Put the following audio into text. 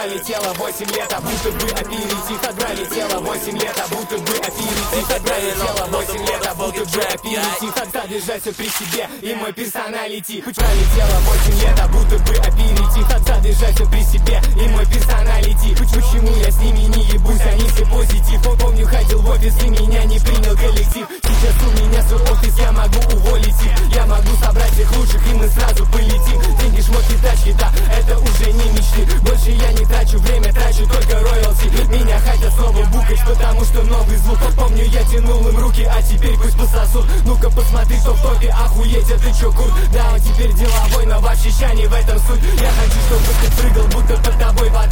пролетело 8 лет, а будто бы аперитив. Так пролетело 8 лет, а будто бы аперитив. Так пролетело 8 лет, а будто бы аперитив. Так задержать все при себе и мой персоналити. Пролетело 8 лет, а будто бы аперитив. Так задержать все при себе и мой персоналити. Почему я с ними не ебусь, они все позитив. Помню, ходил в офис и меня не принял коллектив. Сейчас у меня свой офис, я могу уволить их. Я могу собрать всех лучших и мы сразу полетим. Деньги, шмотки, тачки, да, это уже не мечты. Больше я не трачу время, трачу только роялти. Меня хотят снова букать, потому что новый звук. Помню, я тянул им руки, а теперь пусть пососут. Ну-ка посмотри, кто в топе, охуеть, это чё, курт? Да, он теперь деловой, но вообще ща не в этом суть. Я хочу, чтобы ты прыгал, будто под тобой вода.